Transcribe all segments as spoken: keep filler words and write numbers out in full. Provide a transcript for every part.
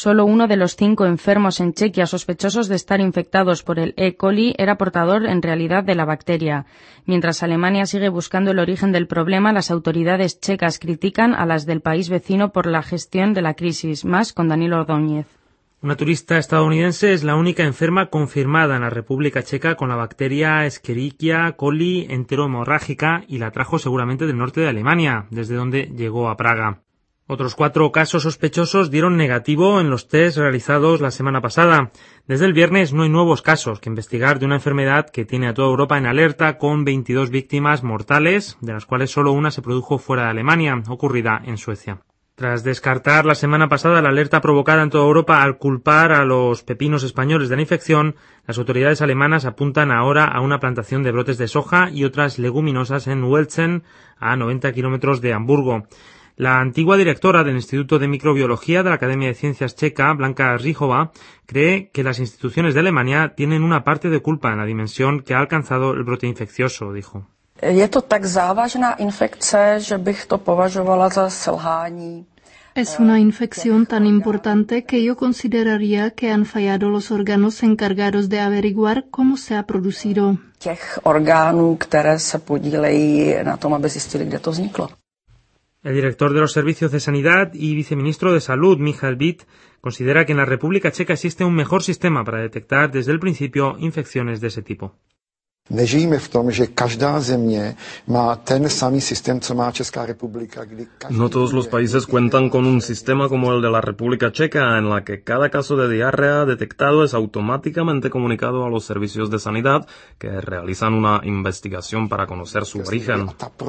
Solo uno de los cinco enfermos en Chequia sospechosos de estar infectados por el E. coli era portador en realidad de la bacteria. Mientras Alemania sigue buscando el origen del problema, las autoridades checas critican a las del país vecino por la gestión de la crisis. Más con Daniel Ordóñez. Una turista estadounidense es la única enferma confirmada en la República Checa con la bacteria Escherichia coli enterohemorrágica y la trajo seguramente del norte de Alemania, desde donde llegó a Praga. Otros cuatro casos sospechosos dieron negativo en los test realizados la semana pasada. Desde el viernes no hay nuevos casos que investigar de una enfermedad que tiene a toda Europa en alerta, con veintidós víctimas mortales, de las cuales solo una se produjo fuera de Alemania, ocurrida en Suecia. Tras descartar la semana pasada la alerta provocada en toda Europa al culpar a los pepinos españoles de la infección, las autoridades alemanas apuntan ahora a una plantación de brotes de soja y otras leguminosas en Welzen, a noventa kilómetros de Hamburgo. La antigua directora del Instituto de Microbiología de la Academia de Ciencias Checa, Blanka Rijova, cree que las instituciones de Alemania tienen una parte de culpa en la dimensión que ha alcanzado el brote infeccioso, dijo. Je to tak závažná infekce, že bych to považovala za selhání. Es una infección tan importante que yo consideraría que han fallado los órganos encargados de averiguar cómo se ha producido. Těch orgánů, které se podílejí na tom, aby zjistili, kde to vzniklo. El director de los Servicios de Sanidad y viceministro de Salud, Michael Witt, considera que en la República Checa existe un mejor sistema para detectar desde el principio infecciones de ese tipo. Nežijeme v tom, že každá země má ten samý systém, co má Česká republika. No todos los países cuentan con un sistema como el de la República Checa, en la que cada caso de diarrea detectado es automáticamente comunicado a los servicios de sanidad, que realizan una investigación para conocer su origen.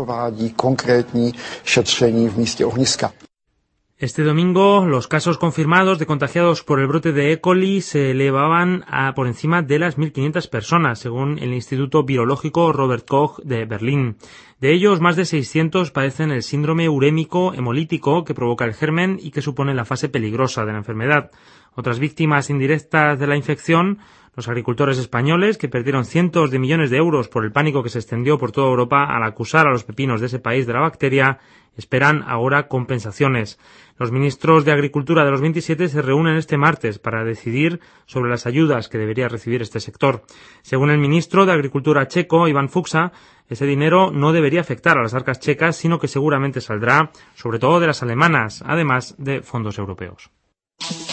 Este domingo, los casos confirmados de contagiados por el brote de E. coli se elevaban a por encima de las mil quinientas personas, según el Instituto Virológico Robert Koch de Berlín. De ellos, más de seiscientos padecen el síndrome urémico hemolítico que provoca el germen y que supone la fase peligrosa de la enfermedad. Otras víctimas indirectas de la infección, los agricultores españoles, que perdieron cientos de millones de euros por el pánico que se extendió por toda Europa al acusar a los pepinos de ese país de la bacteria, esperan ahora compensaciones. Los ministros de Agricultura de los veintisiete se reúnen este martes para decidir sobre las ayudas que debería recibir este sector. Según el ministro de Agricultura checo, Iván Fuchsa, ese dinero no debería afectar a las arcas checas, sino que seguramente saldrá, sobre todo de las alemanas, además de fondos europeos.